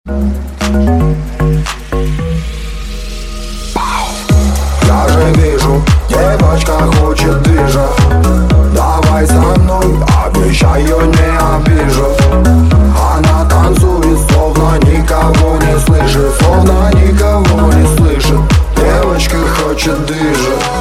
Я же вижу, девочка хочет движа. Давай со мной, обещаю, не обижу. Она танцует, словно никого не слышит. Словно никого не слышит. Девочка хочет движа.